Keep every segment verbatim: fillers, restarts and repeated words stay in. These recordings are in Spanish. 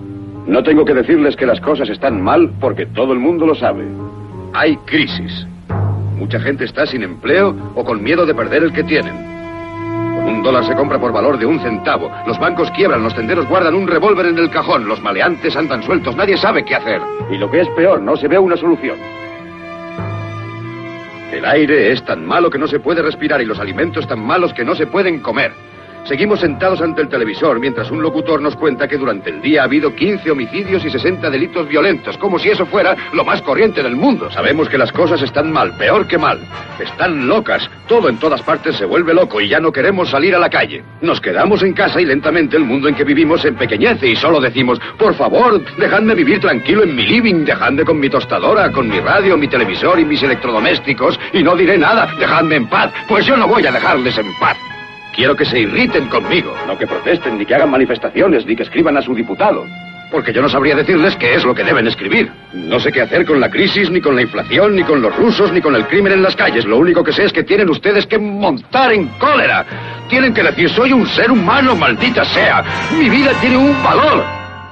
No tengo que decirles que las cosas están mal porque todo el mundo lo sabe. Hay crisis. Mucha gente está sin empleo o con miedo de perder el que tienen. Con un dólar se compra por valor de un centavo. Los bancos quiebran, los tenderos guardan un revólver en el cajón, los maleantes andan sueltos, nadie sabe qué hacer. Y lo que es peor, no se ve una solución. El aire es tan malo que no se puede respirar y los alimentos tan malos que no se pueden comer. Seguimos sentados ante el televisor mientras un locutor nos cuenta que durante el día ha habido quince homicidios y sesenta delitos violentos, como si eso fuera lo más corriente del mundo. Sabemos que las cosas están mal, peor que mal. Están locas. Todo en todas partes se vuelve loco y ya no queremos salir a la calle. Nos quedamos en casa y lentamente el mundo en que vivimos se empequeñece y solo decimos, por favor, dejadme vivir tranquilo en mi living, dejadme con mi tostadora, con mi radio, mi televisor y mis electrodomésticos y no diré nada, dejadme en paz, pues yo no voy a dejarles en paz. Quiero que se irriten conmigo, no que protesten, ni que hagan manifestaciones, ni que escriban a su diputado. Porque yo no sabría decirles qué es lo que deben escribir. No sé qué hacer con la crisis, ni con la inflación, ni con los rusos, ni con el crimen en las calles. Lo único que sé es que tienen ustedes que montar en cólera. Tienen que decir, soy un ser humano, maldita sea. Mi vida tiene un valor.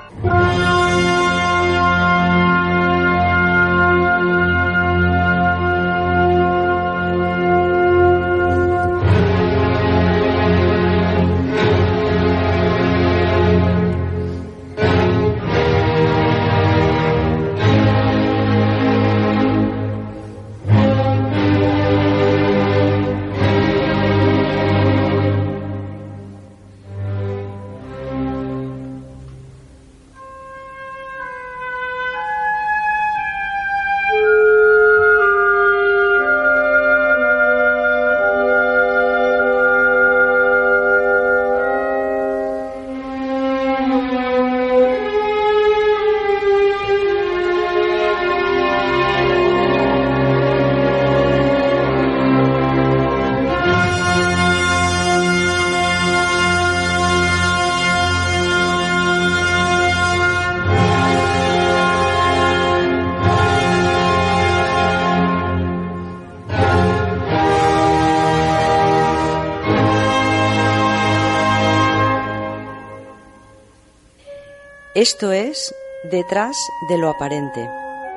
Esto es Detrás de lo aparente.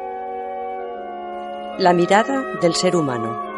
La mirada del ser humano.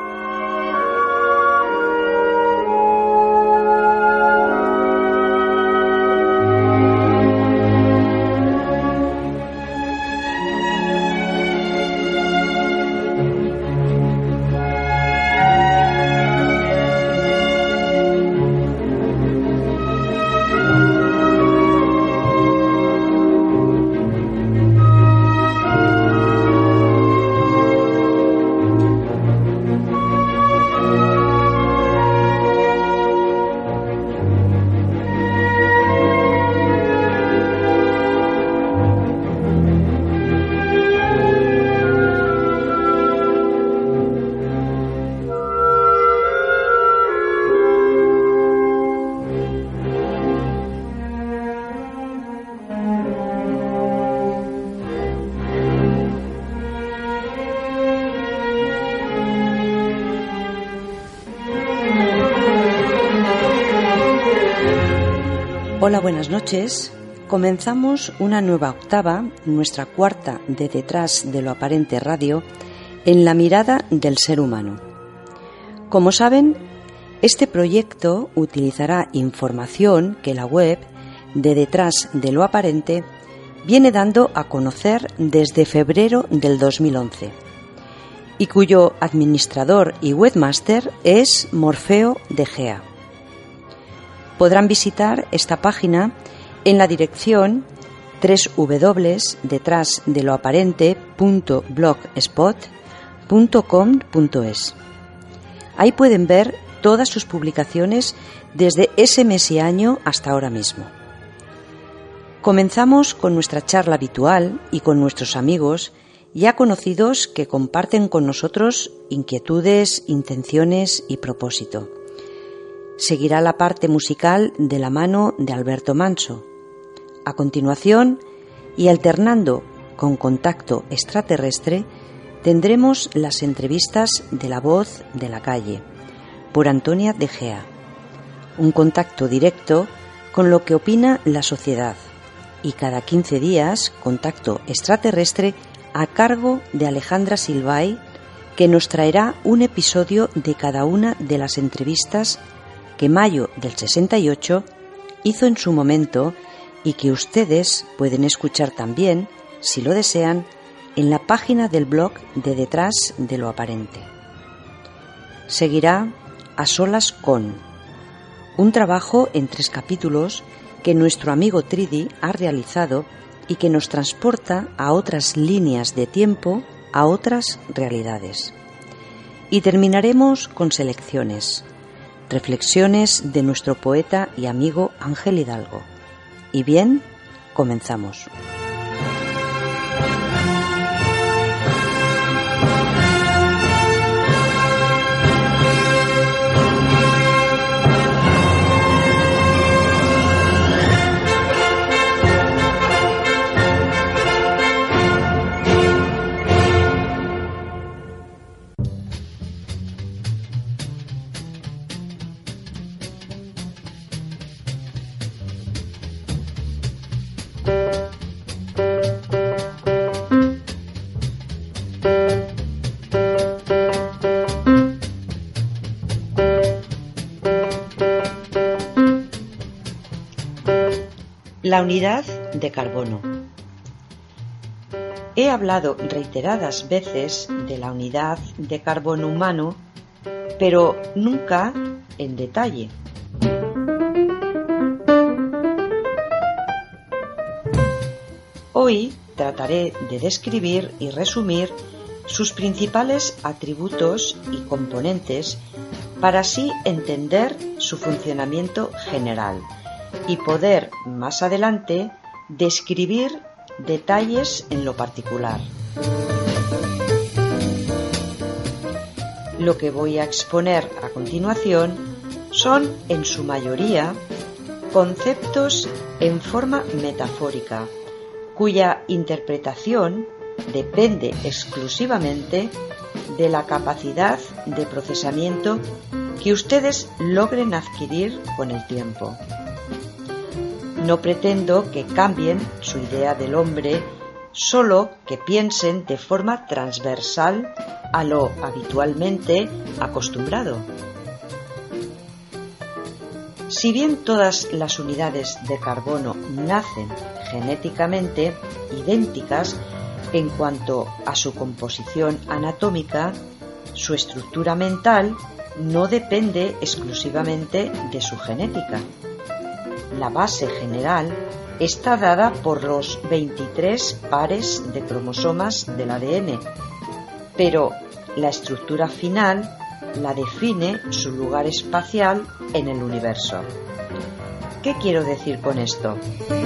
Hola, buenas noches. Comenzamos una nueva octava, nuestra cuarta de Detrás de lo aparente radio, en la mirada del ser humano. Como saben, este proyecto utilizará información que la web de Detrás de lo aparente viene dando a conocer desde febrero del dos mil once y cuyo administrador y webmaster es Morfeo de Gea. Podrán visitar esta página en la dirección doble u doble u doble u punto detrás de lo aparente punto blogspot punto com punto es. Ahí pueden ver todas sus publicaciones desde ese mes y año hasta ahora mismo. Comenzamos con nuestra charla habitual y con nuestros amigos ya conocidos que comparten con nosotros inquietudes, intenciones y propósito. Seguirá la parte musical de la mano de Alberto Manso. A continuación, y alternando con Contacto Extraterrestre, tendremos las entrevistas de La Voz de la Calle, por Antonia de Gea. Un contacto directo con lo que opina la sociedad, y cada quince días Contacto Extraterrestre a cargo de Alejandra Silvay, que nos traerá un episodio de cada una de las entrevistas que Mayo del sesenta y ocho hizo en su momento y que ustedes pueden escuchar también, si lo desean, en la página del blog de Detrás de lo Aparente. Seguirá A Solas Con, un trabajo en tres capítulos que nuestro amigo Tridi ha realizado y que nos transporta a otras líneas de tiempo, a otras realidades. Y terminaremos con selecciones, reflexiones de nuestro poeta y amigo Ángel Hidalgo. Y bien, comenzamos. La unidad de carbono. He hablado reiteradas veces de la unidad de carbono humano, pero nunca en detalle. Hoy trataré de describir y resumir sus principales atributos y componentes para así entender su funcionamiento general y poder más adelante describir detalles en lo particular. Lo que voy a exponer a continuación son, en su mayoría, conceptos en forma metafórica, cuya interpretación depende exclusivamente de la capacidad de procesamiento que ustedes logren adquirir con el tiempo. No pretendo que cambien su idea del hombre, solo que piensen de forma transversal a lo habitualmente acostumbrado. Si bien todas las unidades de carbono nacen genéticamente idénticas en cuanto a su composición anatómica, su estructura mental no depende exclusivamente de su genética. La base general está dada por los veintitrés pares de cromosomas del A D N, pero la estructura final la define su lugar espacial en el universo. ¿Qué quiero decir con esto?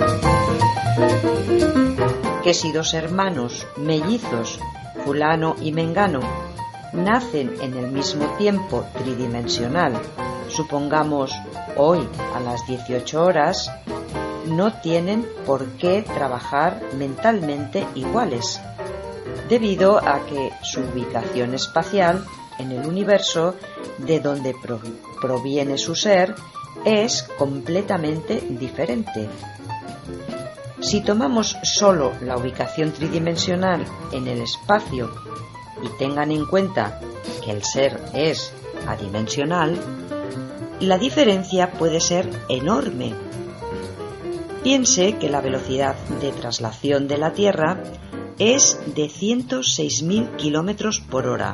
Que si dos hermanos mellizos, fulano y mengano, nacen en el mismo tiempo tridimensional, supongamos hoy a las dieciocho horas, no tienen por qué trabajar mentalmente iguales, debido a que su ubicación espacial en el universo, de donde proviene su ser, es completamente diferente. Si tomamos solo la ubicación tridimensional en el espacio y tengan en cuenta que el ser es adimensional, la diferencia puede ser enorme. Piense que la velocidad de traslación de la Tierra es de ciento seis mil kilómetros por hora.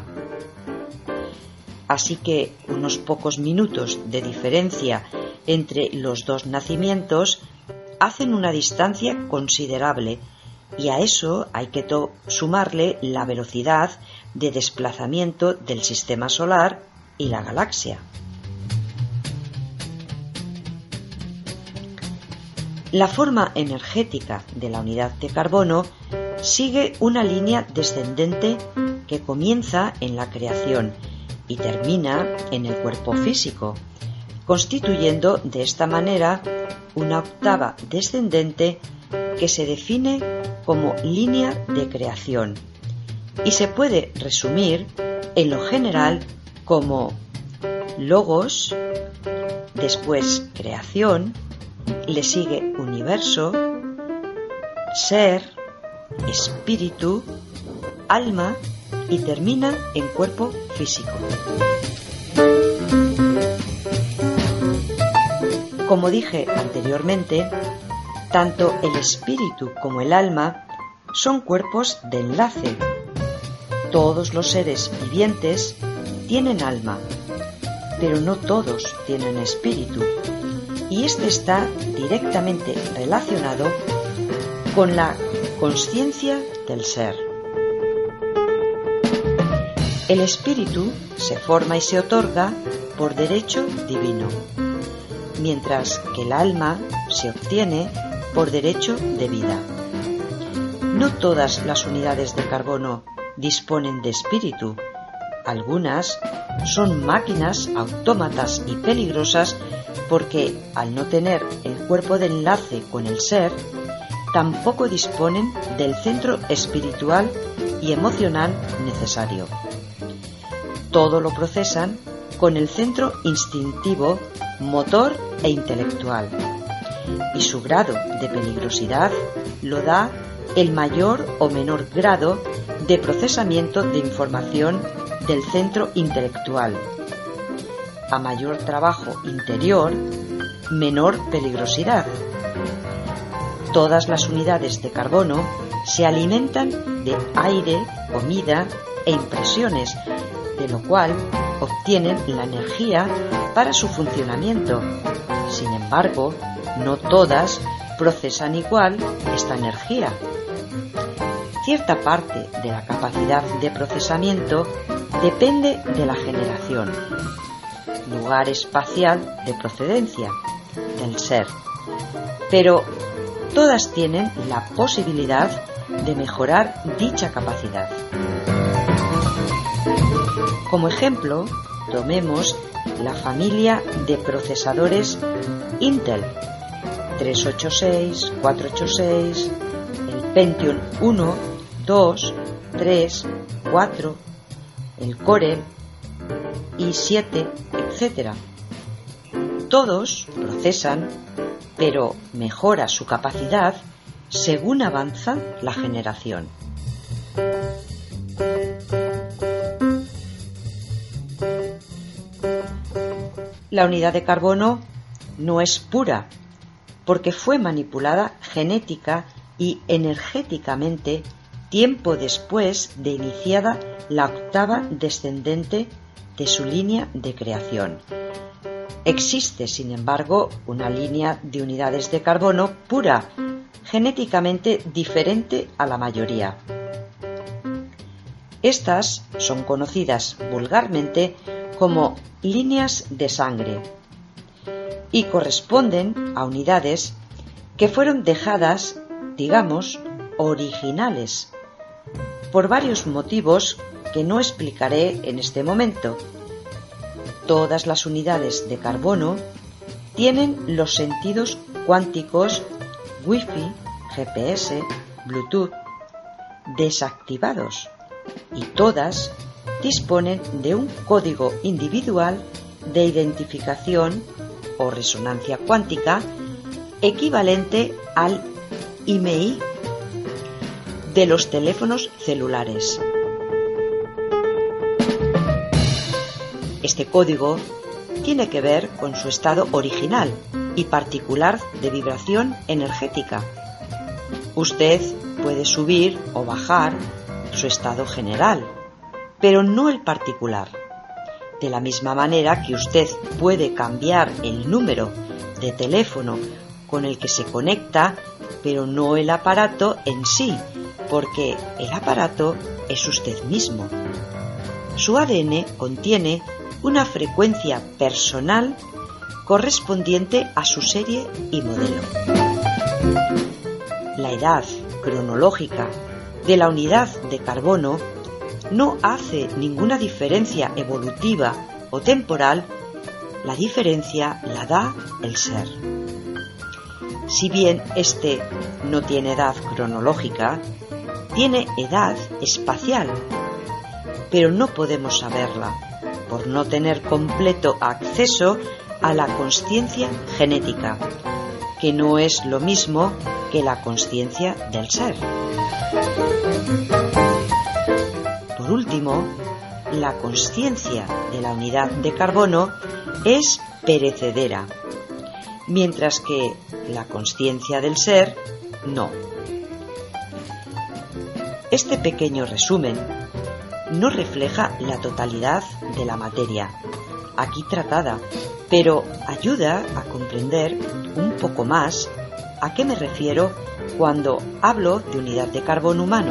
Así que unos pocos minutos de diferencia entre los dos nacimientos hacen una distancia considerable, y a eso hay que sumarle la velocidad de desplazamiento del sistema solar y la galaxia. La forma energética de la unidad de carbono sigue una línea descendente que comienza en la creación y termina en el cuerpo físico, constituyendo de esta manera una octava descendente que se define como línea de creación y se puede resumir en lo general como logos, después creación, le sigue universo, ser, espíritu, alma y termina en cuerpo físico. Como dije anteriormente, tanto el espíritu como el alma son cuerpos de enlace. Todos los seres vivientes tienen alma, pero no todos tienen espíritu, y este está directamente relacionado con la consciencia del ser. El espíritu se forma y se otorga por derecho divino, mientras que el alma se obtiene por derecho de vida. No todas las unidades de carbono disponen de espíritu. Algunas son máquinas autómatas y peligrosas porque, al no tener el cuerpo de enlace con el ser, tampoco disponen del centro espiritual y emocional necesario. Todo lo procesan con el centro instintivo, motor e intelectual, y su grado de peligrosidad lo da el mayor o menor grado de procesamiento de información del centro intelectual. A mayor trabajo interior, menor peligrosidad. Todas las unidades de carbono se alimentan de aire, comida e impresiones, de lo cual obtienen la energía para su funcionamiento. Sin embargo, no todas procesan igual esta energía. Cierta parte de la capacidad de procesamiento depende de la generación, lugar espacial de procedencia del ser, pero todas tienen la posibilidad de mejorar dicha capacidad. Como ejemplo, tomemos la familia de procesadores Intel tres ochenta y seis, cuatrocientos ochenta y seis, el Pentium uno, dos, tres, cuatro, el Core i siete, etcétera. Todos procesan, pero mejora su capacidad según avanza la generación. La unidad de carbono no es pura, porque fue manipulada genética y energéticamente tiempo después de iniciada la octava descendente de su línea de creación. Existe, sin embargo, una línea de unidades de carbono pura, genéticamente diferente a la mayoría. Estas son conocidas vulgarmente como líneas de sangre y corresponden a unidades que fueron dejadas, digamos, originales, por varios motivos que no explicaré en este momento. Todas las unidades de carbono tienen los sentidos cuánticos Wi-Fi, G P S, Bluetooth desactivados, y todas disponen de un código individual de identificación o resonancia cuántica equivalente al I M E I de los teléfonos celulares. Este código tiene que ver con su estado original y particular de vibración energética. Usted puede subir o bajar su estado general, pero no el particular. De la misma manera que usted puede cambiar el número de teléfono con el que se conecta, pero no el aparato en sí, porque el aparato es usted mismo. Su A D N contiene una frecuencia personal correspondiente a su serie y modelo. La edad cronológica de la unidad de carbono no hace ninguna diferencia evolutiva o temporal, la diferencia la da el ser. Si bien éste no tiene edad cronológica, tiene edad espacial, pero no podemos saberla por no tener completo acceso a la consciencia genética, que no es lo mismo que la consciencia del ser. Por último, la consciencia de la unidad de carbono es perecedera, mientras que la consciencia del ser no. Este pequeño resumen no refleja la totalidad de la materia aquí tratada, pero ayuda a comprender un poco más a qué me refiero cuando hablo de unidad de carbono humano.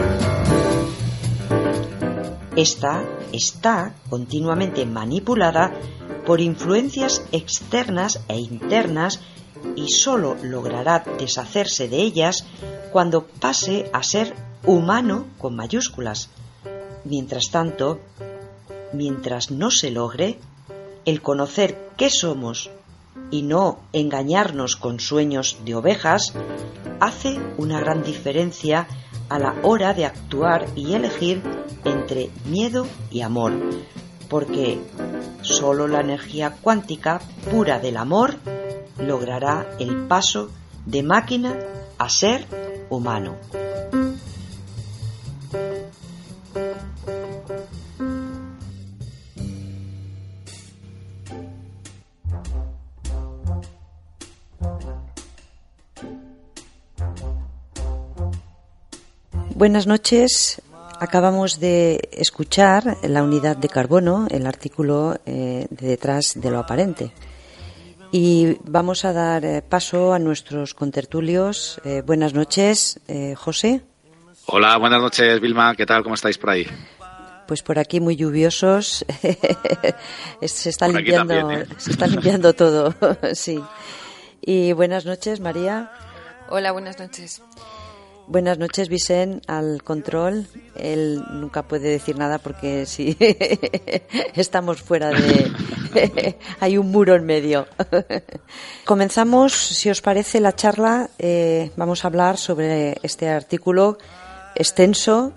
Esta está continuamente manipulada por influencias externas e internas y solo logrará deshacerse de ellas cuando pase a ser humano con mayúsculas. Mientras tanto, mientras no se logre, el conocer qué somos y no engañarnos con sueños de ovejas hace una gran diferencia a la hora de actuar y elegir entre miedo y amor, porque solo la energía cuántica pura del amor logrará el paso de máquina a ser humano. Buenas noches. Acabamos de escuchar la unidad de carbono, el artículo eh, de detrás de lo aparente. Y vamos a dar eh, paso a nuestros contertulios. Eh, buenas noches, eh, José. Hola, buenas noches, Vilma. ¿Qué tal? ¿Cómo estáis por ahí? Pues por aquí muy lluviosos. se está por limpiando, también, ¿eh? se está limpiando todo. Sí. Y buenas noches, María. Hola, buenas noches. Buenas noches, Vicent, al control. Él nunca puede decir nada porque sí, estamos fuera de... hay un muro en medio. Comenzamos, si os parece, la charla. Eh, vamos a hablar sobre este artículo extenso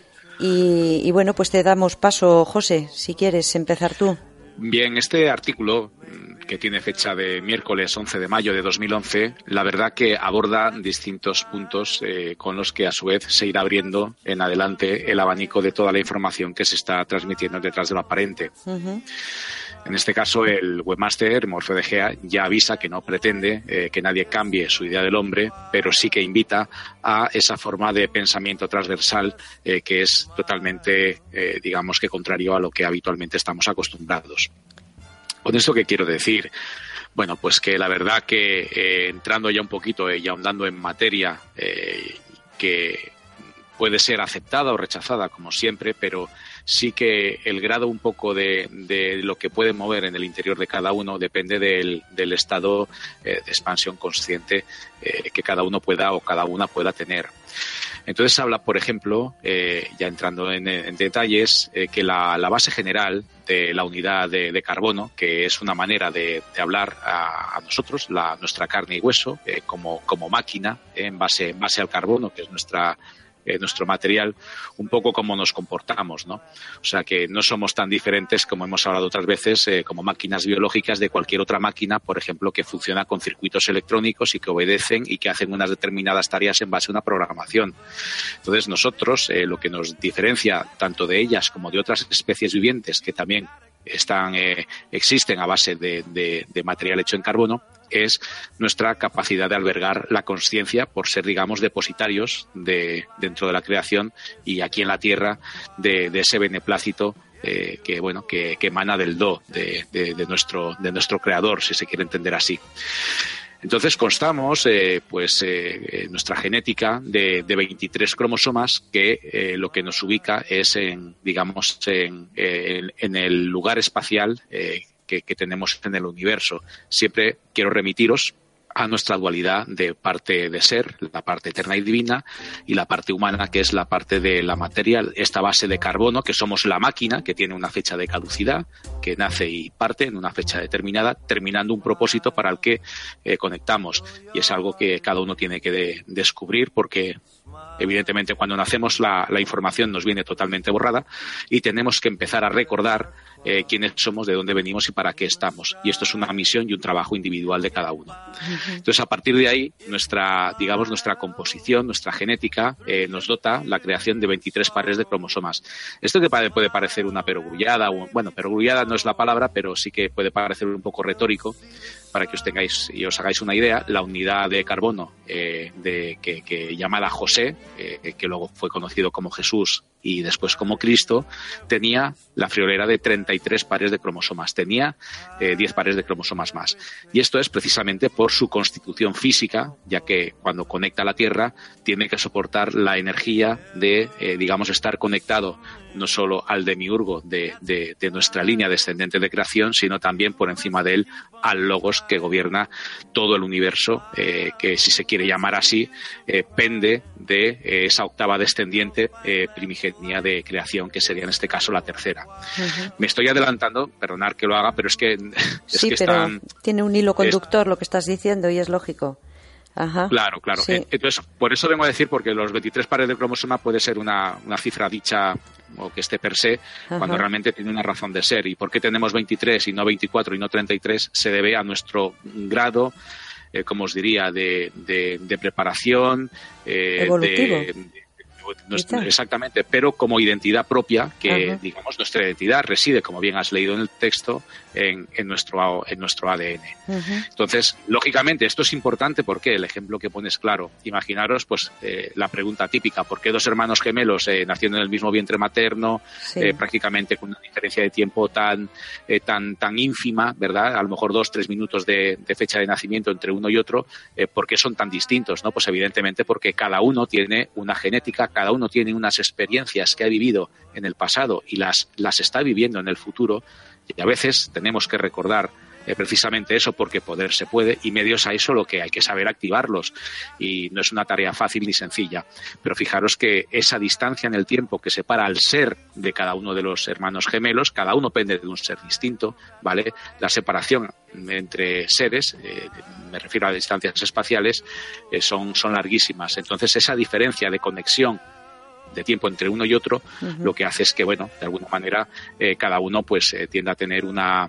y, y bueno, pues te damos paso, José, si quieres empezar tú. Bien, este artículo, que tiene fecha de miércoles once de mayo de dos mil once, la verdad que aborda distintos puntos eh, con los que a su vez se irá abriendo en adelante el abanico de toda la información que se está transmitiendo detrás de lo aparente. Uh-huh. En este caso, el webmaster, Morfeo de Gea, ya avisa que no pretende eh, que nadie cambie su idea del hombre, pero sí que invita a esa forma de pensamiento transversal eh, que es totalmente, eh, digamos que contrario a lo que habitualmente estamos acostumbrados. ¿Con esto qué quiero decir? Bueno, pues que la verdad que eh, entrando ya un poquito eh, y ahondando en materia eh, que puede ser aceptada o rechazada como siempre, pero sí que el grado un poco de, de lo que puede mover en el interior de cada uno depende del, del estado eh, de expansión consciente eh, que cada uno pueda o cada una pueda tener. Entonces habla, por ejemplo, eh, ya entrando en, en detalles, eh, que la, la base general de la unidad de, de carbono, que es una manera de, de hablar a, a nosotros, la, nuestra carne y hueso, eh, como, como máquina, eh, en base, en base al carbono, que es nuestra Eh, nuestro material, un poco como nos comportamos, ¿no? O sea, que no somos tan diferentes, como hemos hablado otras veces, eh, como máquinas biológicas de cualquier otra máquina, por ejemplo, que funciona con circuitos electrónicos y que obedecen y que hacen unas determinadas tareas en base a una programación. Entonces, nosotros, eh, lo que nos diferencia tanto de ellas como de otras especies vivientes que también están, eh, existen a base de, de, de material hecho en carbono, es nuestra capacidad de albergar la consciencia por ser, digamos, depositarios de, dentro de la creación y aquí en la Tierra de, de ese beneplácito eh, que, bueno, que, que emana del do de, de, de, nuestro, de nuestro creador, si se quiere entender así. Entonces constamos, eh, pues, eh, nuestra genética de, de veintitrés cromosomas que eh, lo que nos ubica es en, digamos, en, en, en el lugar espacial eh, que, que tenemos en el universo. Siempre quiero remitiros a nuestra dualidad de parte de ser, la parte eterna y divina, y la parte humana, que es la parte de la materia, esta base de carbono, que somos la máquina, que tiene una fecha de caducidad, que nace y parte en una fecha determinada, terminando un propósito para el que eh, conectamos. Y es algo que cada uno tiene que de, descubrir, porque Evidentemente, cuando nacemos la, la información nos viene totalmente borrada y tenemos que empezar a recordar eh, quiénes somos, de dónde venimos y para qué estamos. Y esto es una misión y un trabajo individual de cada uno. Entonces, a partir de ahí, nuestra, digamos, nuestra composición, nuestra genética, eh, nos dota la creación de veintitrés pares de cromosomas. Esto que puede parecer una perogrullada, o, bueno, perogrullada no es la palabra, pero sí que puede parecer un poco retórico. Para que os tengáis y os hagáis una idea, la unidad de carbono eh, de, que, que llamada José, eh, que luego fue conocido como Jesús y después como Cristo, tenía la friolera de treinta y tres pares de cromosomas, tenía eh, diez pares de cromosomas más. Y esto es precisamente por su constitución física, ya que cuando conecta a la Tierra tiene que soportar la energía de, eh, digamos, estar conectado no solo al demiurgo de, de, de nuestra línea descendente de creación, sino también por encima de él al Logos que gobierna todo el universo, eh, que si se quiere llamar así, eh, pende de eh, esa octava descendiente eh, primigenia de creación, que sería en este caso la tercera. Uh-huh. Me estoy adelantando, perdonad que lo haga, pero es que... Es sí, que pero están, tiene un hilo conductor es, lo que estás diciendo y es lógico. Ajá. Claro, claro. Sí. Entonces, por eso vengo a decir, porque los veintitrés pares de cromosoma puede ser una, una cifra dicha o que esté per se, Ajá. cuando realmente tiene una razón de ser. ¿Y por qué tenemos veintitrés y no veinticuatro y no treinta y tres? Se debe a nuestro grado, eh, como os diría, de, de, de preparación, eh, evolutivo. De, de, Nuestra, exactamente, pero como identidad propia, que Ajá. digamos nuestra identidad reside, como bien has leído en el texto, en, en nuestro en nuestro A D N. Ajá. Entonces, lógicamente, esto es importante porque el ejemplo que pones claro. Imaginaros, pues, eh, la pregunta típica: ¿por qué dos hermanos gemelos eh, naciendo en el mismo vientre materno, sí. eh, prácticamente con una diferencia de tiempo tan eh, tan tan ínfima, verdad? A lo mejor dos, tres minutos de, de fecha de nacimiento entre uno y otro, eh, ¿por qué son tan distintos? ¿No? Pues evidentemente porque cada uno tiene una genética, cada uno tiene unas experiencias que ha vivido en el pasado y las, las está viviendo en el futuro, y a veces tenemos que recordar eh, precisamente eso, porque poder se puede, y medios a eso lo que hay que saber activarlos, y no es una tarea fácil ni sencilla. Pero fijaros que esa distancia en el tiempo que separa al ser de cada uno de los hermanos gemelos, cada uno pende de un ser distinto, ¿vale? La separación entre seres, eh, me refiero a distancias espaciales, eh, son, son larguísimas. Entonces, esa diferencia de conexión de tiempo entre uno y otro, uh-huh. lo que hace es que, bueno, de alguna manera, eh, cada uno pues eh, tiende a tener una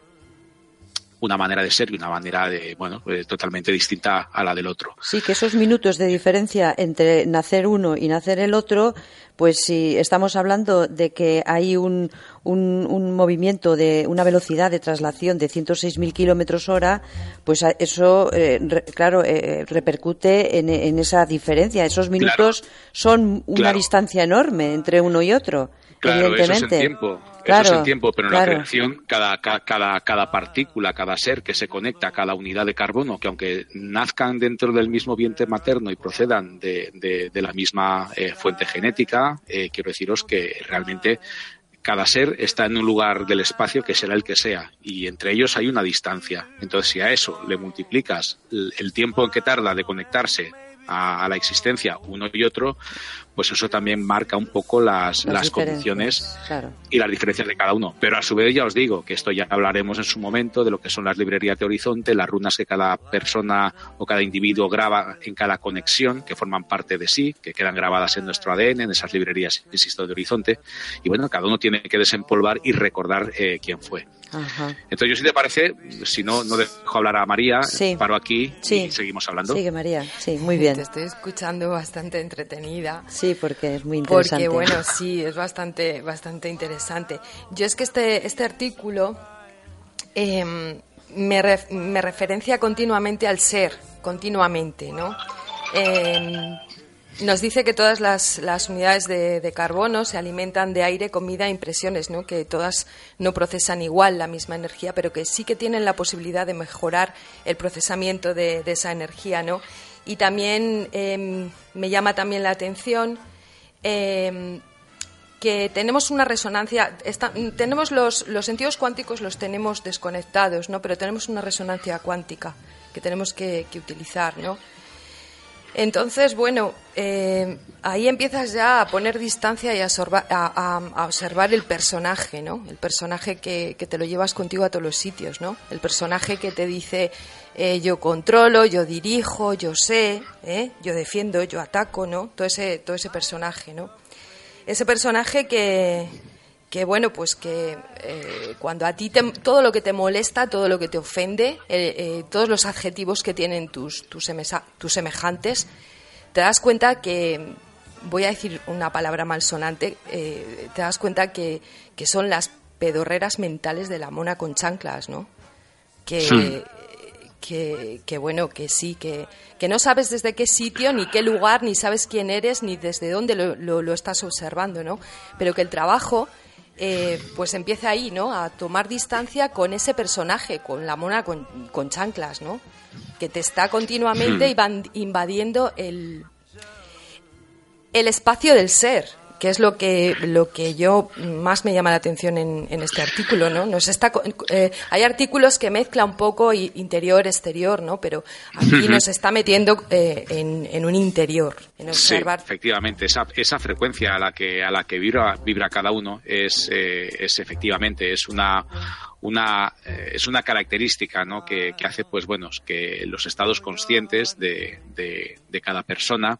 una manera de ser y una manera de, bueno, eh, totalmente distinta a la del otro. Sí, que esos minutos de diferencia entre nacer uno y nacer el otro, pues si estamos hablando de que hay un, un, un movimiento de una velocidad de traslación de ciento seis mil kilómetros hora, pues eso, eh, re, claro, eh, repercute en, en esa diferencia. Esos minutos claro. son una claro. distancia enorme entre uno y otro. Claro, evidentemente. Eso es en tiempo. Claro, eso es en tiempo, pero en claro. la creación, cada, cada, cada partícula, cada ser que se conecta a cada unidad de carbono, que aunque nazcan dentro del mismo vientre materno y procedan de, de, de la misma eh, fuente genética, eh, quiero deciros que realmente cada ser está en un lugar del espacio que será el que sea, y entre ellos hay una distancia. Entonces, si a eso le multiplicas el, el tiempo en que tarda de conectarse a, a la existencia uno y otro, pues eso también marca un poco las, las, las condiciones claro. y las diferencias de cada uno. Pero a su vez ya os digo que esto ya hablaremos en su momento de lo que son las librerías de Horizonte, las runas que cada persona o cada individuo graba en cada conexión, que forman parte de sí, que quedan grabadas en nuestro A D N, en esas librerías, insisto, de Horizonte. Y bueno, cada uno tiene que desempolvar y recordar eh, quién fue. Ajá. Entonces, yo si te parece, si no, no dejo hablar a María, sí. paro aquí sí. y seguimos hablando. Sigue, María. Sí, muy bien. Te estoy escuchando bastante entretenida. Sí, porque es muy interesante. Porque, bueno, sí, es bastante bastante interesante. Yo es que este, este artículo eh, me, ref, me referencia continuamente al ser, continuamente, ¿no? Eh, Nos dice que todas las, las unidades de, de carbono se alimentan de aire, comida e impresiones, ¿no? Que todas no procesan igual la misma energía, pero que sí que tienen la posibilidad de mejorar el procesamiento de, de esa energía, ¿no? Y también eh, me llama también la atención eh, que tenemos una resonancia, está, tenemos los, los sentidos cuánticos los tenemos desconectados, ¿no? Pero tenemos una resonancia cuántica que tenemos que, que utilizar, ¿no? Entonces, bueno, eh, ahí empiezas ya a poner distancia y a, sorba, a, a, a observar el personaje, ¿no? El personaje que, que te lo llevas contigo a todos los sitios, ¿no? El personaje que te dice, eh, yo controlo, yo dirijo, yo sé, ¿eh? Yo defiendo, yo ataco, ¿no? Todo ese, todo ese personaje, ¿no? Ese personaje que, que bueno, pues que eh, cuando a ti te, todo lo que te molesta, todo lo que te ofende, eh, eh, todos los adjetivos que tienen tus, tus, semesa, tus semejantes, te das cuenta que, voy a decir una palabra malsonante, eh, te das cuenta que, que son las pedorreras mentales de la mona con chanclas, ¿no? Que, sí. que, que bueno, que sí, que, que no sabes desde qué sitio, ni qué lugar, ni sabes quién eres, ni desde dónde lo, lo, lo estás observando, ¿no? Pero que el trabajo, eh, pues empieza ahí, ¿no? A tomar distancia con ese personaje, con la mona con, con chanclas, ¿no? Que te está continuamente sí. invadiendo el, el espacio del ser, que es lo que lo que yo más me llama la atención en, en este artículo, ¿no? Nos está, eh, hay artículos que mezclan un poco interior, exterior, ¿no? Pero aquí nos está metiendo eh, en, en un interior, en observar. Sí, efectivamente, esa, esa frecuencia a la que a la que vibra, vibra cada uno es, eh, es efectivamente es una una eh, es una característica, ¿no? que, que hace, pues bueno, que los estados conscientes de, de, de cada persona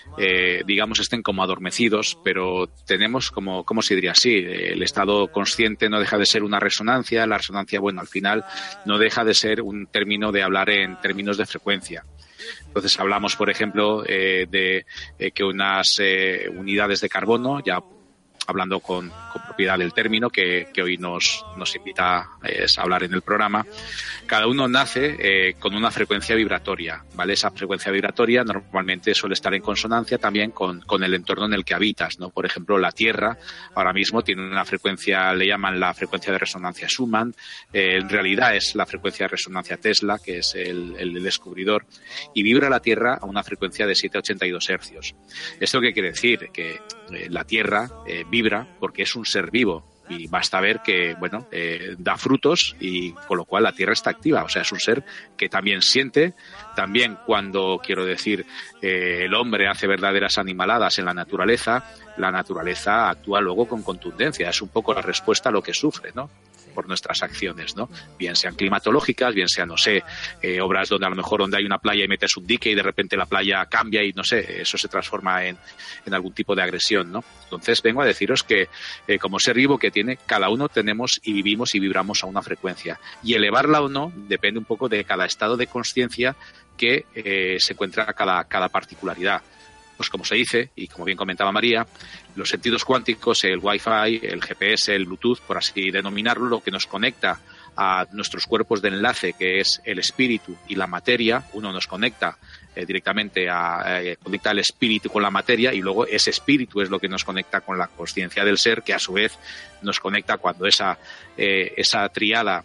Eh, digamos, estén como adormecidos, pero tenemos como, ¿cómo se diría así? El estado consciente no deja de ser una resonancia, la resonancia, bueno, al final no deja de ser un término de hablar en términos de frecuencia. Entonces hablamos, por ejemplo, eh, de eh, que unas eh, unidades de carbono, ya hablando con, con propiedad del término que, que hoy nos, nos invita eh, a hablar en el programa, cada uno nace eh, con una frecuencia vibratoria, ¿vale? Esa frecuencia vibratoria normalmente suele estar en consonancia también con, con el entorno en el que habitas, ¿no? Por ejemplo, la Tierra ahora mismo tiene una frecuencia, le llaman la frecuencia de resonancia Schumann, eh, en realidad es la frecuencia de resonancia Tesla, que es el, el descubridor, y vibra la Tierra a una frecuencia de siete coma ochenta y dos hercios. ¿Esto qué quiere decir? Que eh, la Tierra eh, vibra porque es un ser vivo y basta ver que, bueno, eh, da frutos y con lo cual la Tierra está activa, o sea, es un ser que también siente, también cuando, quiero decir, eh, el hombre hace verdaderas animaladas en la naturaleza, la naturaleza actúa luego con contundencia, es un poco la respuesta a lo que sufre, ¿no? Por nuestras acciones, ¿no? Bien sean climatológicas, bien sean, no sé, eh, obras donde a lo mejor donde hay una playa y metes un dique y de repente la playa cambia y no sé, eso se transforma en, en algún tipo de agresión, ¿no? Entonces vengo a deciros que eh, como ser vivo que tiene, cada uno tenemos y vivimos y vibramos a una frecuencia. Y elevarla o no depende un poco de cada estado de conciencia que eh, se encuentra cada, cada particularidad. Pues como se dice, y como bien comentaba María, los sentidos cuánticos, el Wi-Fi, el G P S, el Bluetooth, por así denominarlo, lo que nos conecta a nuestros cuerpos de enlace, que es el espíritu y la materia, uno nos conecta eh, directamente a eh, conecta el espíritu con la materia y luego ese espíritu es lo que nos conecta con la consciencia del ser, que a su vez nos conecta cuando esa, eh, esa triada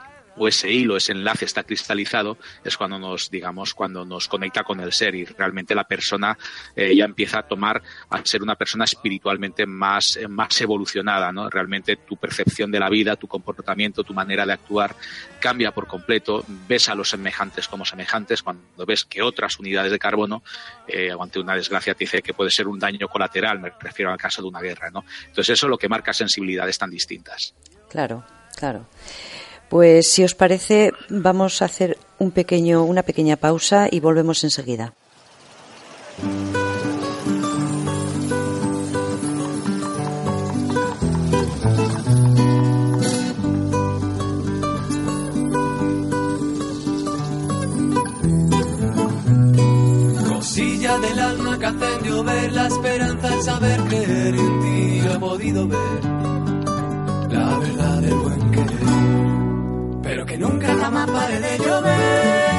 o ese hilo, ese enlace está cristalizado, es cuando nos, digamos, cuando nos conecta con el ser y realmente la persona eh, ya empieza a tomar, a ser una persona espiritualmente más, más evolucionada, ¿no? Realmente tu percepción de la vida, tu comportamiento, tu manera de actuar cambia por completo, ves a los semejantes como semejantes, cuando ves que otras unidades de carbono, eh, ante una desgracia te dice que puede ser un daño colateral, me refiero al caso de una guerra, ¿no? Entonces eso es lo que marca sensibilidades tan distintas. Claro, claro. Pues si os parece, vamos a hacer un pequeño, una pequeña pausa y volvemos enseguida. Cosilla del alma que hacen llover la esperanza, el saber creer en ti. Yo he podido ver la verdad del buen querer, pero que nunca jamás pare de llover.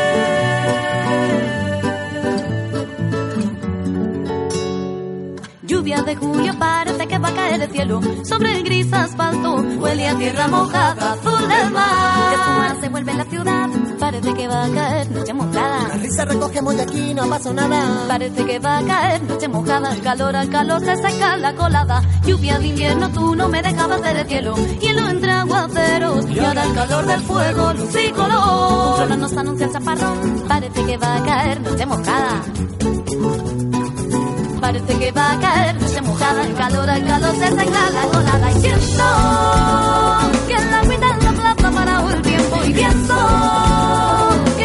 Lluvia de julio parece que va a caer del cielo sobre el gris asfalto, huele a tierra mojada, azul del mar. De fumar se vuelve la ciudad, parece que va a caer noche mojada. La risa recogemos y aquí no pasó nada. Parece que va a caer noche mojada, el calor al calor se seca la colada. Lluvia de invierno tú no me dejabas ver el cielo, hielo entre aguaceros y ahora el calor del fuego, luz y color. Solo nos anuncia el chaparrón, parece que va a caer noche mojada. Parece que va a caer noche mojada, el calor al calor se seca la colada. Y siento que en la mitad de la plaza ha parado el tiempo y pienso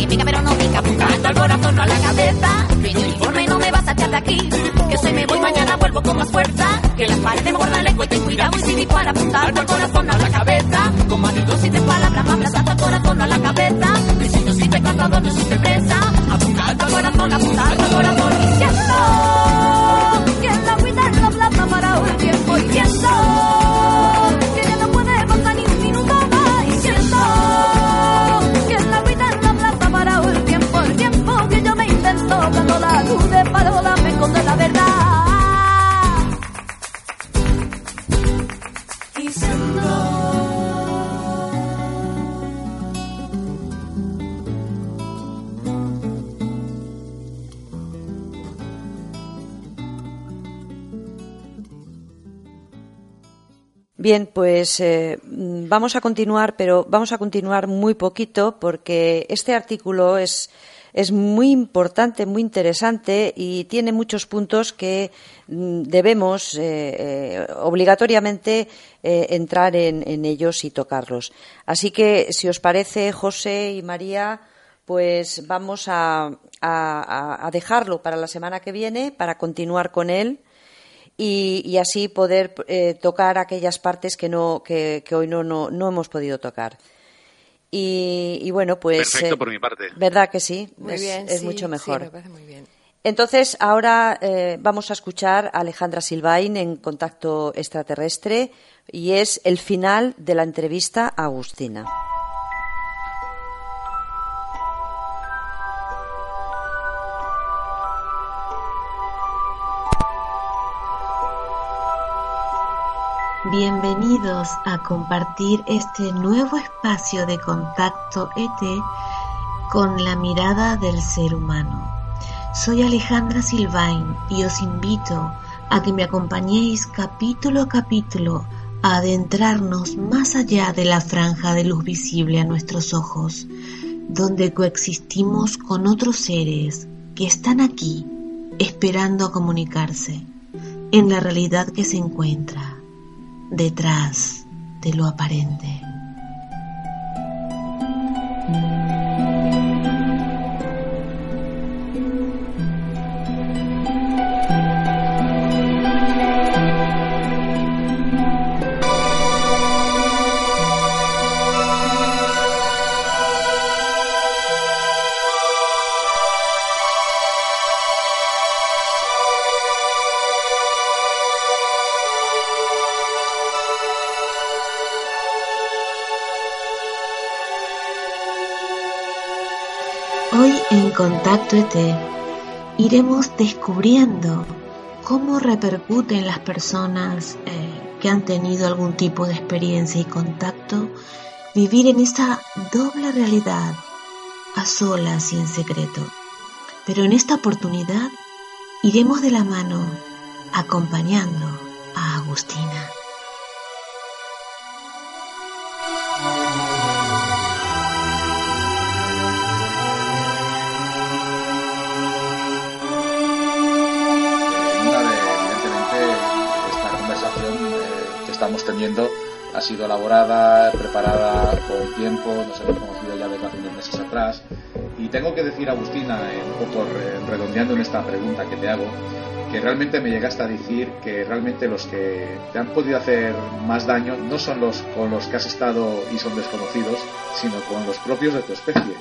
si pica pero no pica, apuntando al corazón, no a la cabeza. Que mi uniforme no me vas a echar de aquí, que soy me voy, mañana vuelvo con más fuerza. Que las paredes me guardan lejos y ten cuidado, y si dispara, apuntando al corazón, no a la cabeza. Con más de dos y tres palabras, más aplastando al corazón, no a la cabeza. Diciendo si te cazador, no existe presa. Apuntando al corazón, apuntando al corazón, diciendo que la vida es la plata para un tiempo, y siento que ya no puede pasar ni un minuto más, y siento que la vida es la plata para un tiempo, el tiempo que yo me invento cuando la luz de farola me esconde la verdad. Y siento Bien, pues eh, vamos a continuar, pero vamos a continuar muy poquito porque este artículo es, es muy importante, muy interesante y tiene muchos puntos que mm, debemos eh, eh, obligatoriamente eh, entrar en, en ellos y tocarlos. Así que, si os parece, José y María, pues vamos a, a, a dejarlo para la semana que viene para continuar con él. Y, y así poder eh, tocar aquellas partes que no que, que hoy no, no no hemos podido tocar. Y, y bueno, pues perfecto eh, por mi parte. ¿Verdad que sí? Muy es bien, es sí, mucho mejor. Sí, me parece muy bien. Entonces, ahora eh, vamos a escuchar a Alejandra Silvain en Contacto Extraterrestre y es el final de la entrevista a Agustina. Bienvenidos a compartir este nuevo espacio de Contacto E T con la mirada del ser humano. Soy Alejandra Silvain y os invito a que me acompañéis capítulo a capítulo a adentrarnos más allá de la franja de luz visible a nuestros ojos, donde coexistimos con otros seres que están aquí esperando a comunicarse en la realidad que se encuentra detrás de lo aparente. Hoy en Contacto E T iremos descubriendo cómo repercute en las personas eh, que han tenido algún tipo de experiencia y contacto vivir en esa doble realidad, a solas y en secreto. Pero en esta oportunidad iremos de la mano acompañando a Agustina. Estamos teniendo ha sido elaborada, preparada con tiempo, nos hemos conocido ya desde hace unos meses atrás y tengo que decir, Agustina, eh, un poco redondeando en esta pregunta que te hago, que realmente me llegaste a decir que realmente los que te han podido hacer más daño no son los con los que has estado y son desconocidos, sino con los propios de tu especie.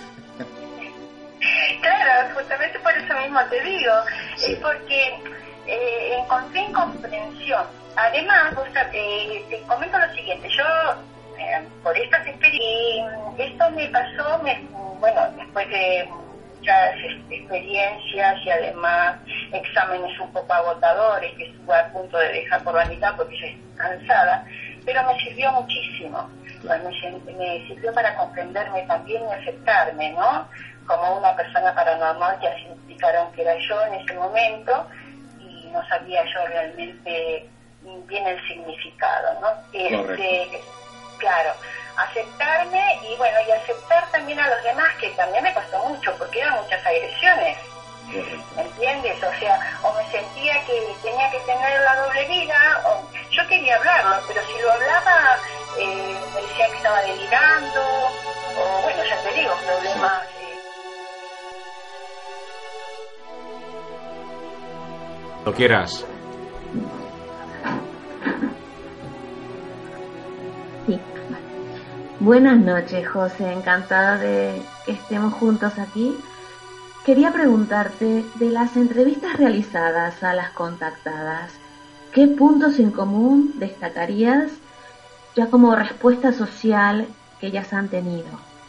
Claro, justamente por eso mismo te digo, sí. Es porque eh, encontré incomprensión. Además, vos, eh, te comento lo siguiente, yo eh, por estas experiencias, esto me pasó, me, bueno, después de muchas experiencias y además exámenes un poco agotadores que estuve a punto de dejar por la mitad porque ya estoy cansada, pero me sirvió muchísimo, bueno, me, me sirvió para comprenderme también y aceptarme, ¿no? Como una persona paranormal que así indicaron que era yo en ese momento y no sabía yo realmente bien el significado, ¿no? Este, claro, aceptarme y bueno, y aceptar también a los demás, que también me costó mucho, porque eran muchas agresiones, ¿me entiendes? O sea, o me sentía que tenía que tener la doble vida, o yo quería hablarlo, pero si lo hablaba, eh, me decía que estaba delirando, o bueno, ya te digo, problemas... Eh, Lo quieras. Sí. Buenas noches, José. Encantada de que estemos juntos aquí. Quería preguntarte, de las entrevistas realizadas a las contactadas, ¿qué puntos en común destacarías ya como respuesta social que ellas han tenido?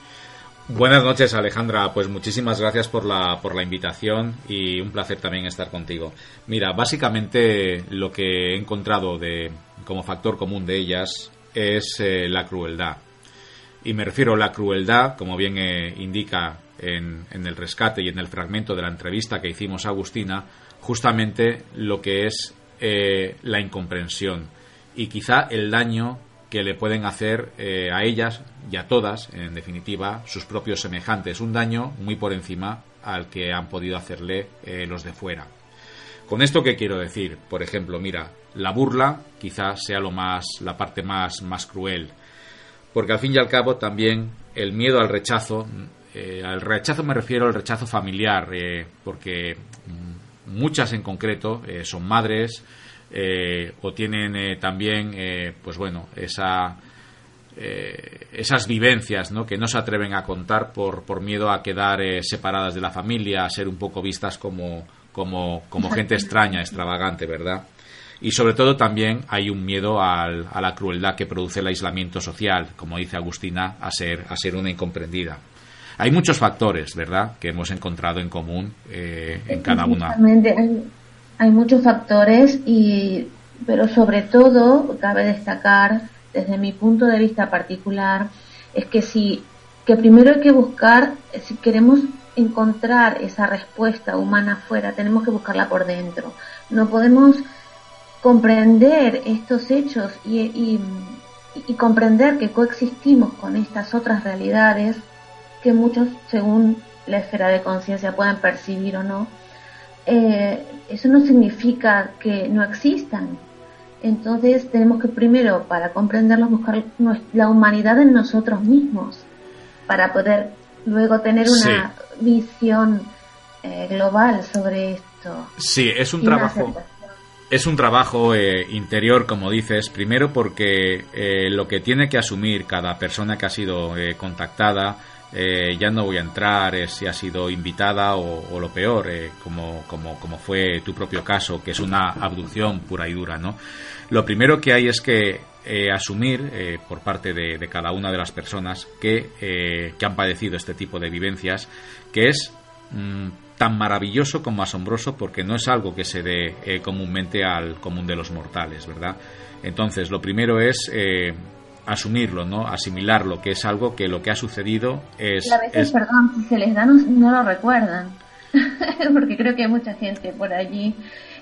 Buenas noches, Alejandra. Pues muchísimas gracias por la, por la invitación y un placer también estar contigo. Mira, básicamente lo que he encontrado de, como factor común de ellas es eh, la crueldad. Y me refiero a la crueldad, como bien eh, indica en, en el rescate y en el fragmento de la entrevista que hicimos a Agustina, justamente lo que es eh, la incomprensión y quizá el daño que le pueden hacer eh, a ellas y a todas, en definitiva, sus propios semejantes. Un daño muy por encima al que han podido hacerle eh, los de fuera. ¿Con esto qué quiero decir? Por ejemplo, mira, la burla quizás sea lo más, la parte más, más cruel. Porque al fin y al cabo también el miedo al rechazo, eh, al rechazo me refiero al rechazo familiar, eh, porque muchas en concreto eh, son madres, Eh, o tienen eh, también eh, pues bueno esa eh, esas vivencias, ¿no?, que no se atreven a contar por, por miedo a quedar eh, separadas de la familia, a ser un poco vistas como, como, como gente extraña, extravagante, ¿verdad? Y sobre todo también hay un miedo al, a la crueldad que produce el aislamiento social, como dice Agustina, a ser, a ser una incomprendida. Hay muchos factores, ¿verdad?, que hemos encontrado en común eh, en cada una. Hay muchos factores, y pero sobre todo cabe destacar, desde mi punto de vista particular, es que si que primero hay que buscar, si queremos encontrar esa respuesta humana afuera, tenemos que buscarla por dentro. No podemos comprender estos hechos y, y, y comprender que coexistimos con estas otras realidades que muchos, según la esfera de conciencia, pueden percibir o no. Eh, eso no significa que no existan. Entonces tenemos que primero, para comprenderlos, buscar la humanidad en nosotros mismos, para poder luego tener una sí. visión eh, global sobre esto. Sí, es un trabajo es un trabajo eh, interior, como dices, primero porque eh, lo que tiene que asumir cada persona que ha sido eh, contactada, Eh, ya no voy a entrar eh, si ha sido invitada o, o lo peor, eh, como, como, como fue tu propio caso, que es una abducción pura y dura, ¿no? Lo primero que hay es que eh, asumir eh, por parte de, de cada una de las personas que, eh, que han padecido este tipo de vivencias, que es mmm, tan maravilloso como asombroso, porque no es algo que se dé eh, comúnmente al común de los mortales, ¿verdad? Entonces, lo primero es Eh, asumirlo, ¿no? Asimilarlo, que es algo que lo que ha sucedido es... Y a veces, es... perdón, si se les da no, no lo recuerdan, porque creo que hay mucha gente por allí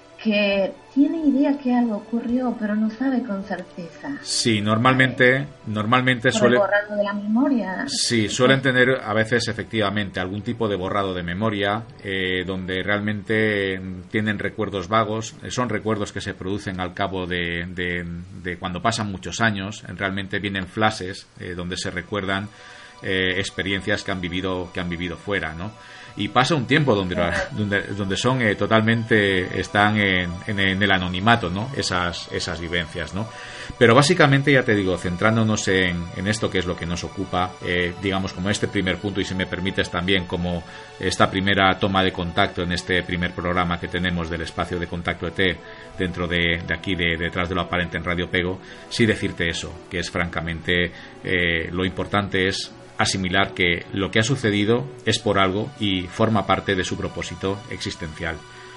que tiene idea que algo ocurrió, pero no sabe con certeza. Sí, normalmente, normalmente suele... borrado de la memoria. Sí, suelen tener a veces efectivamente algún tipo de borrado de memoria, eh, donde realmente tienen recuerdos vagos, son recuerdos que se producen al cabo de, de, de cuando pasan muchos años, realmente vienen flashes eh, donde se recuerdan eh, experiencias que han vivido, que han vivido fuera, ¿no? Y pasa un tiempo donde donde, donde son eh, totalmente están en, en, en el anonimato, ¿no? Esas esas vivencias, ¿no? Pero básicamente, ya te digo, centrándonos en, en esto que es lo que nos ocupa, eh, digamos, como este primer punto, y si me permites también como esta primera toma de contacto en este primer programa que tenemos del espacio de Contacto E T dentro de, de aquí, de detrás de lo aparente en Radio Pego, sí decirte eso, que es francamente eh, lo importante es asimilar que lo que ha sucedido es por algo y forma parte de su propósito existencial.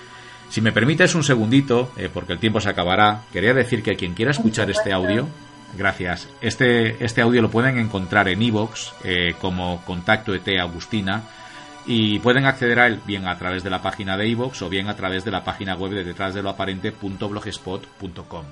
Si me permites un segundito, eh, porque el tiempo se acabará, quería decir que quien quiera escuchar este audio, gracias, este, este audio lo pueden encontrar en iVoox eh, como Contacto E T Agustina, y pueden acceder a él bien a través de la página de iVoox o bien a través de la página web de detrás de lo aparente punto blogspot punto com.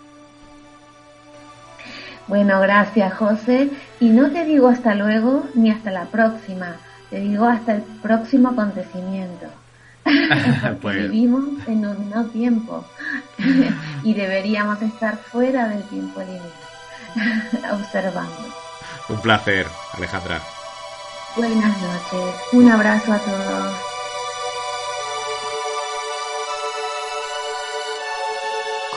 Bueno, gracias, José. Y no te digo hasta luego ni hasta la próxima, te digo hasta el próximo acontecimiento. Porque pues... vivimos en un no tiempo y deberíamos estar fuera del tiempo lineal, observando. Un placer, Alejandra. Buenas noches, un abrazo a todos.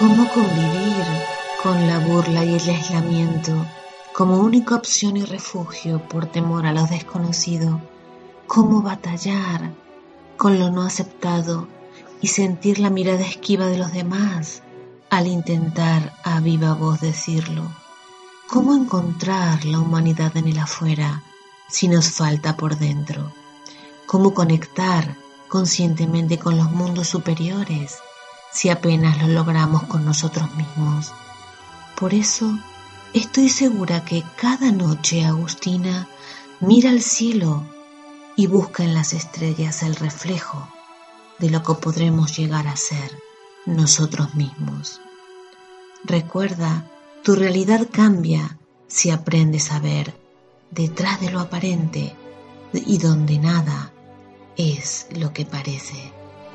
¿Cómo convivir con la burla y el aislamiento como única opción y refugio por temor a lo desconocido? ¿Cómo batallar con lo no aceptado y sentir la mirada esquiva de los demás al intentar a viva voz decirlo? ¿Cómo encontrar la humanidad en el afuera si nos falta por dentro? ¿Cómo conectar conscientemente con los mundos superiores si apenas lo logramos con nosotros mismos? Por eso estoy segura que cada noche Agustina mira al cielo y busca en las estrellas el reflejo de lo que podremos llegar a ser nosotros mismos. Recuerda, tu realidad cambia si aprendes a ver detrás de lo aparente y donde nada es lo que parece.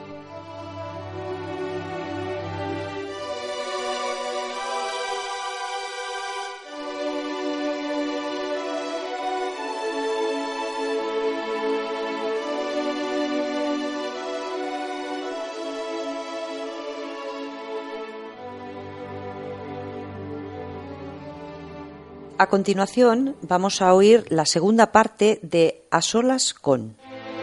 A continuación vamos a oír la segunda parte de A solas con.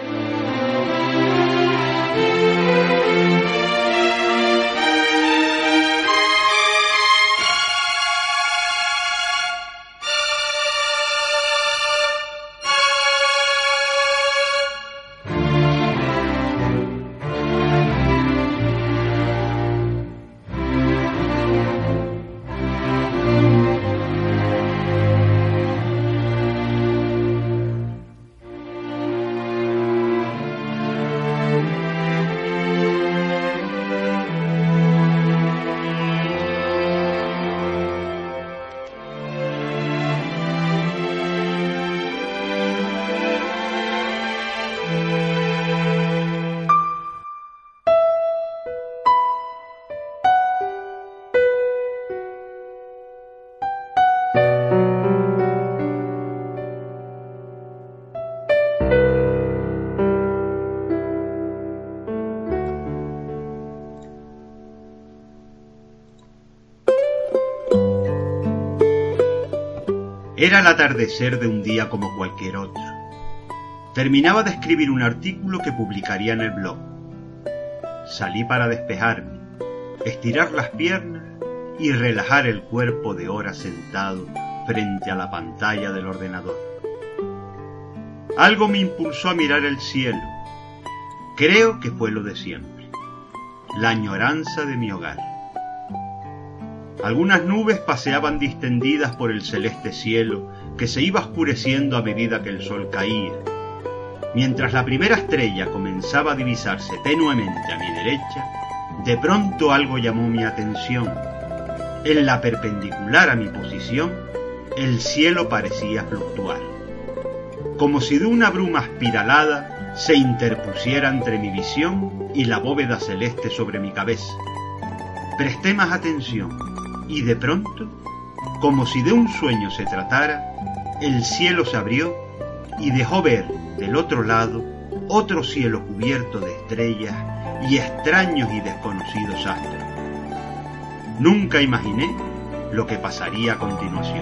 Era el atardecer de un día como cualquier otro. Terminaba de escribir un artículo que publicaría en el blog. Salí para despejarme, estirar las piernas y relajar el cuerpo de horas sentado frente a la pantalla del ordenador. Algo me impulsó a mirar el cielo. Creo que fue lo de siempre, la añoranza de mi hogar. Algunas nubes paseaban distendidas por el celeste cielo que se iba oscureciendo a medida que el sol caía. Mientras la primera estrella comenzaba a divisarse tenuemente a mi derecha, de pronto algo llamó mi atención. En la perpendicular a mi posición, el cielo parecía fluctuar, como si de una bruma aspiralada se interpusiera entre mi visión y la bóveda celeste sobre mi cabeza. Presté más atención y de pronto, como si de un sueño se tratara, el cielo se abrió y dejó ver del otro lado otro cielo cubierto de estrellas y extraños y desconocidos astros. Nunca imaginé lo que pasaría a continuación.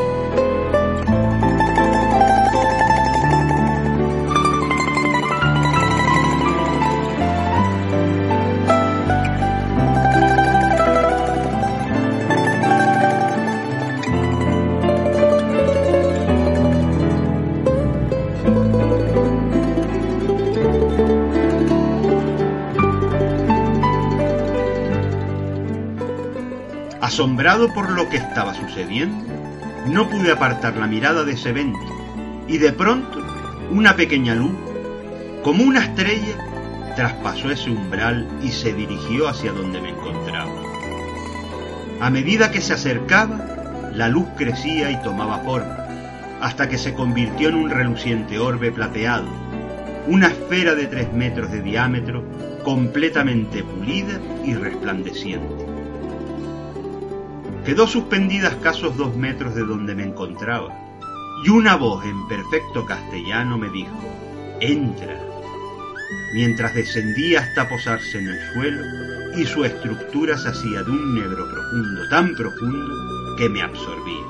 Asombrado por lo que estaba sucediendo, no pude apartar la mirada de ese evento, y de pronto una pequeña luz, como una estrella, traspasó ese umbral y se dirigió hacia donde me encontraba. A medida que se acercaba, la luz crecía y tomaba forma, hasta que se convirtió en un reluciente orbe plateado, una esfera de tres metros de diámetro, completamente pulida y resplandeciente. Quedó suspendida a escasos dos metros de donde me encontraba, y una voz en perfecto castellano me dijo: «Entra». mientras descendía hasta posarse en el suelo y su estructura se hacía de un negro profundo, tan profundo que me absorbía.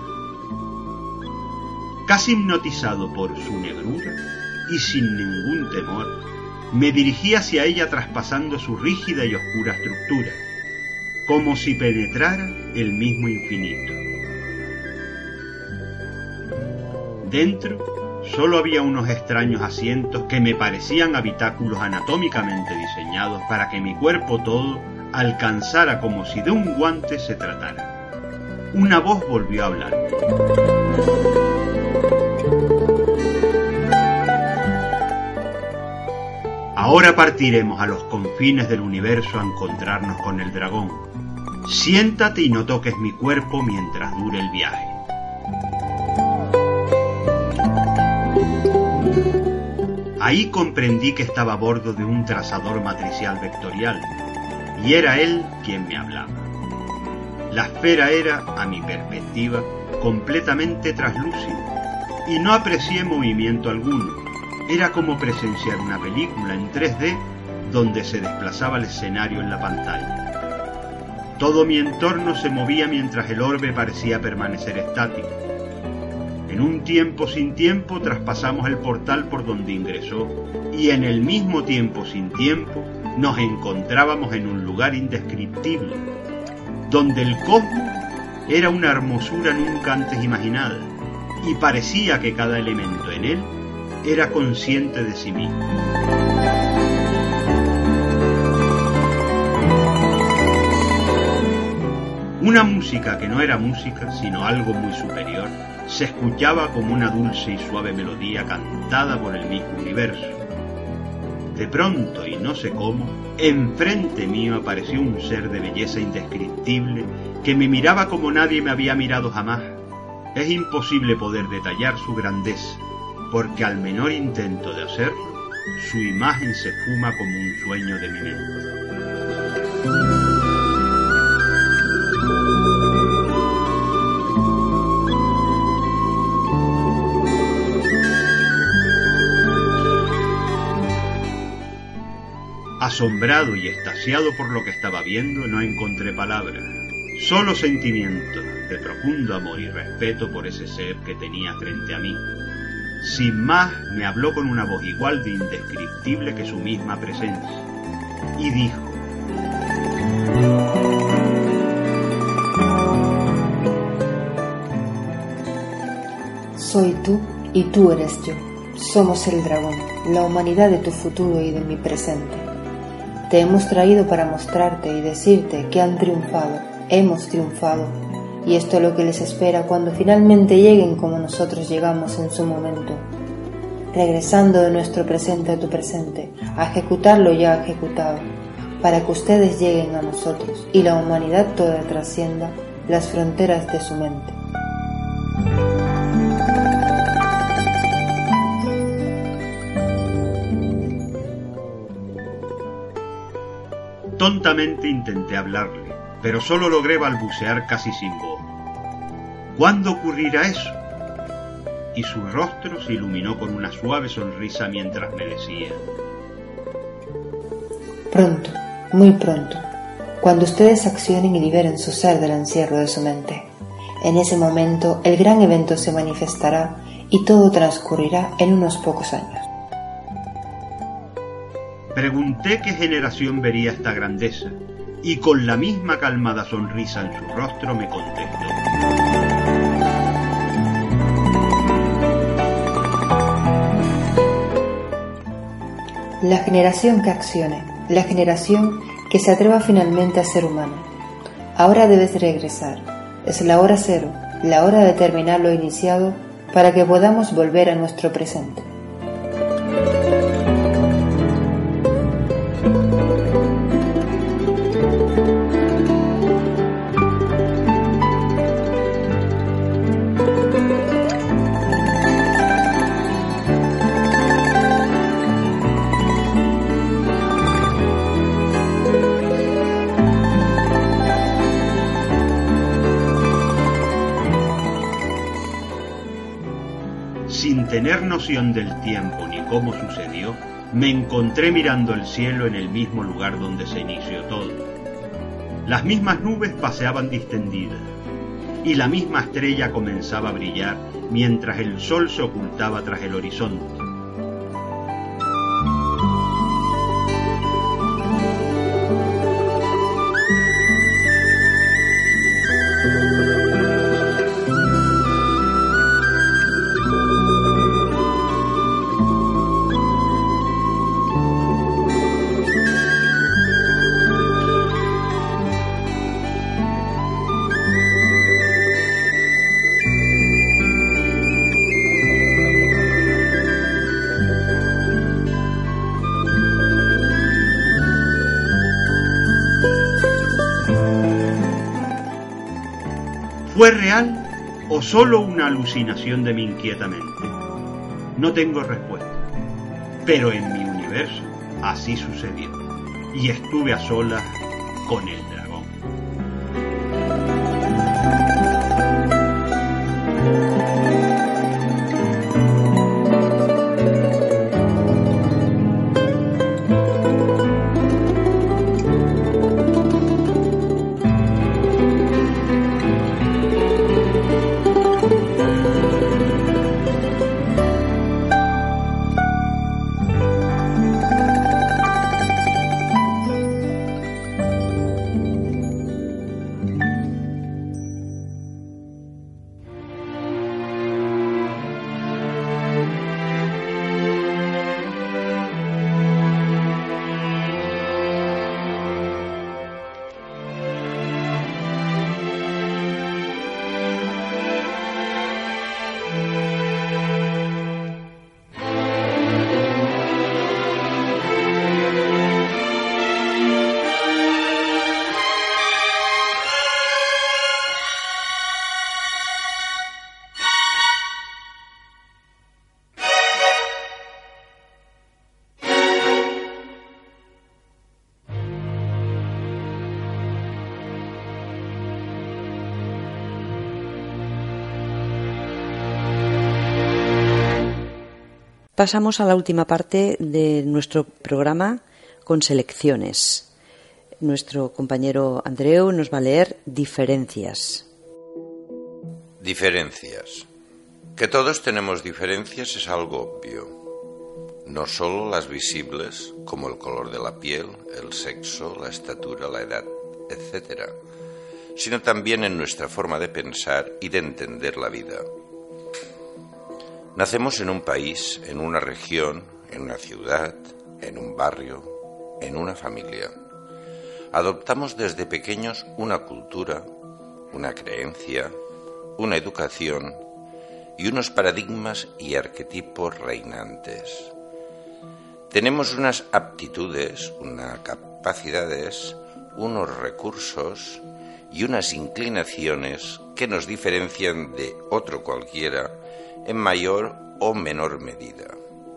Casi hipnotizado por su negrura y sin ningún temor, me dirigí hacia ella traspasando su rígida y oscura estructura, como si penetrara el mismo infinito. Dentro solo había unos extraños asientos que me parecían habitáculos anatómicamente diseñados para que mi cuerpo todo alcanzara como si de un guante se tratara. Una voz volvió a hablar. Ahora partiremos a los confines del universo a encontrarnos con el dragón. Siéntate y no toques mi cuerpo mientras dure el viaje. Ahí comprendí que estaba a bordo de un trazador matricial vectorial, y era él quien me hablaba. La esfera era, a mi perspectiva, completamente traslúcida, y no aprecié movimiento alguno. Era como presenciar una película en tres D donde se desplazaba el escenario en la pantalla. Todo mi entorno se movía mientras el orbe parecía permanecer estático. En un tiempo sin tiempo traspasamos el portal por donde ingresó y en el mismo tiempo sin tiempo nos encontrábamos en un lugar indescriptible, donde el cosmos era una hermosura nunca antes imaginada y parecía que cada elemento en él era consciente de sí mismo. Una música que no era música, sino algo muy superior, se escuchaba como una dulce y suave melodía cantada por el mismo universo. De pronto, y no sé cómo, enfrente mío apareció un ser de belleza indescriptible que me miraba como nadie me había mirado jamás. Es imposible poder detallar su grandeza, porque al menor intento de hacerlo, su imagen se fuma como un sueño de mi mente. Asombrado y extasiado por lo que estaba viendo, no encontré palabras, solo sentimientos de profundo amor y respeto por ese ser que tenía frente a mí. Sin más, me habló con una voz igual de indescriptible que su misma presencia, y dijo: Soy tú y tú eres yo. Somos el dragón, la humanidad de tu futuro y de mi presente. Te hemos traído para mostrarte y decirte que han triunfado, hemos triunfado, y esto es lo que les espera cuando finalmente lleguen como nosotros llegamos en su momento, regresando de nuestro presente a tu presente, a ejecutar lo ya ejecutado, para que ustedes lleguen a nosotros y la humanidad toda trascienda las fronteras de su mente. Tontamente intenté hablarle, pero solo logré balbucear casi sin voz. ¿Cuándo ocurrirá eso? Y su rostro se iluminó con una suave sonrisa mientras me decía: Pronto, muy pronto, cuando ustedes accionen y liberen su ser del encierro de su mente. En ese momento el gran evento se manifestará y todo transcurrirá en unos pocos años. Pregunté qué generación vería esta grandeza, y con la misma calmada sonrisa en su rostro me contestó: La generación que accione, la generación que se atreva finalmente a ser humano. Ahora debes regresar, es la hora cero, la hora de terminar lo iniciado para que podamos volver a nuestro presente. Sin tener noción del tiempo ni cómo sucedió, me encontré mirando el cielo en el mismo lugar donde se inició todo. Las mismas nubes paseaban distendidas y la misma estrella comenzaba a brillar mientras el sol se ocultaba tras el horizonte. ¿Fue real o solo una alucinación de mi inquieta mente? No tengo respuesta, pero en mi universo así sucedió, y estuve a solas con el dragón. Pasamos a la última parte de nuestro programa con selecciones. Nuestro compañero Andreu nos va a leer diferencias. Diferencias. Que todos tenemos diferencias es algo obvio. No solo las visibles, como el color de la piel, el sexo, la estatura, la edad, etcétera, sino también en nuestra forma de pensar y de entender la vida. Nacemos en un país, en una región, en una ciudad, en un barrio, en una familia. Adoptamos desde pequeños una cultura, una creencia, una educación y unos paradigmas y arquetipos reinantes. Tenemos unas aptitudes, unas capacidades, unos recursos y unas inclinaciones que nos diferencian de otro cualquiera en mayor o menor medida.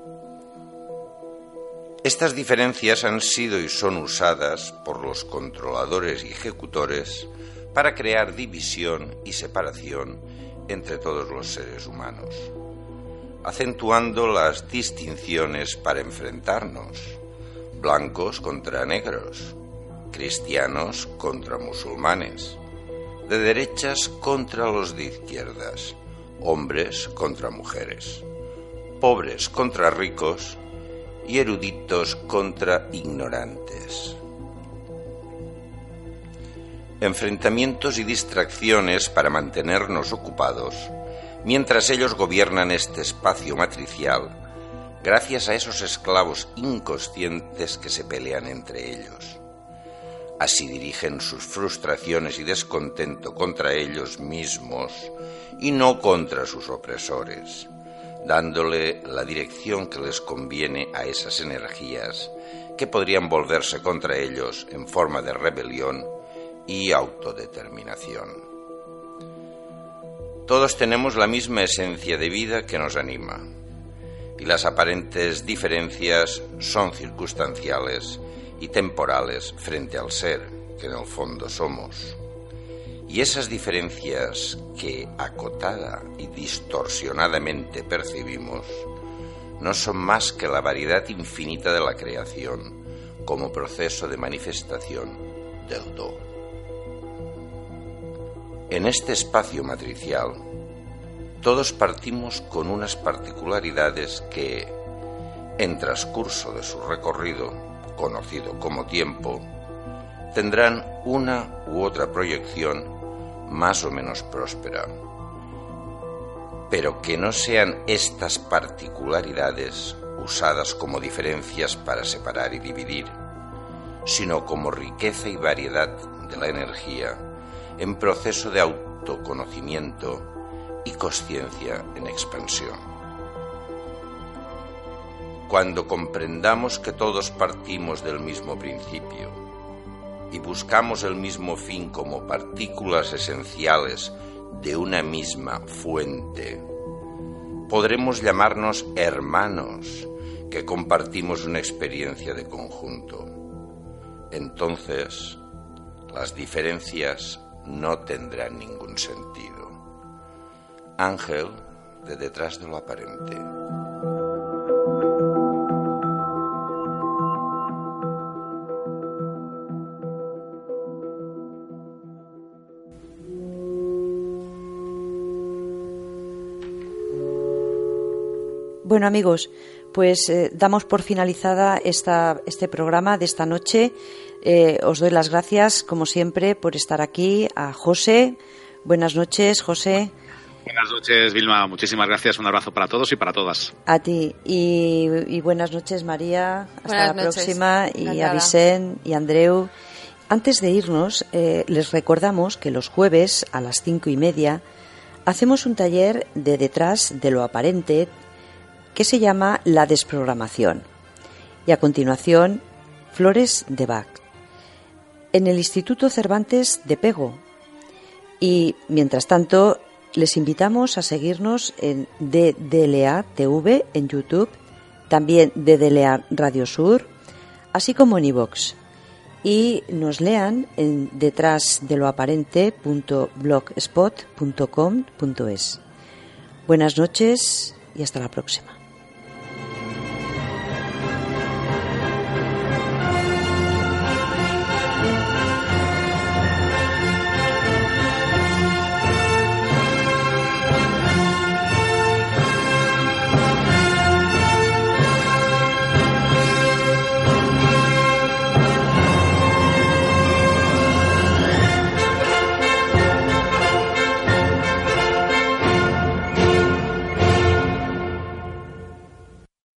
Estas diferencias han sido y son usadas por los controladores y ejecutores para crear división y separación entre todos los seres humanos, acentuando las distinciones para enfrentarnos: blancos contra negros, cristianos contra musulmanes, de derechas contra los de izquierdas, hombres contra mujeres, pobres contra ricos y eruditos contra ignorantes. Enfrentamientos y distracciones para mantenernos ocupados mientras ellos gobiernan este espacio matricial, gracias a esos esclavos inconscientes que se pelean entre ellos. Así dirigen sus frustraciones y descontento contra ellos mismos y no contra sus opresores, dándole la dirección que les conviene a esas energías que podrían volverse contra ellos en forma de rebelión y autodeterminación. Todos tenemos la misma esencia de vida que nos anima, y las aparentes diferencias son circunstanciales y temporales frente al ser que en el fondo somos. Y esas diferencias que acotada y distorsionadamente percibimos no son más que la variedad infinita de la creación como proceso de manifestación del Do. En este espacio matricial, todos partimos con unas particularidades que, en transcurso de su recorrido, conocido como tiempo, tendrán una u otra proyección más o menos próspera, pero que no sean estas particularidades usadas como diferencias para separar y dividir, sino como riqueza y variedad de la energía en proceso de autoconocimiento y consciencia en expansión. Cuando comprendamos que todos partimos del mismo principio y buscamos el mismo fin como partículas esenciales de una misma fuente, podremos llamarnos hermanos que compartimos una experiencia de conjunto. Entonces, las diferencias no tendrán ningún sentido. Ángel de Detrás de lo Aparente. Bueno, amigos, pues eh, damos por finalizada esta, este programa de esta noche. Eh, os doy las gracias, como siempre, por estar aquí. A José. Buenas noches, José. Buenas noches, Vilma. Muchísimas gracias. Un abrazo para todos y para todas. A ti. Y, y buenas noches, María. Hasta buenas la noches. próxima. Y Encantada. a Vicent y a Andreu. Antes de irnos, eh, les recordamos que los jueves a las cinco y media hacemos un taller de Detrás de lo Aparente que se llama La Desprogramación. Y a continuación, Flores de Bach, en el Instituto Cervantes de Pego. Y, mientras tanto, les invitamos a seguirnos en D D L A T V en YouTube, también D D L A Radio Sur, así como en iVoox. Y nos lean en detrásdeloaparente punto blogspot punto com punto es. Buenas noches y hasta la próxima.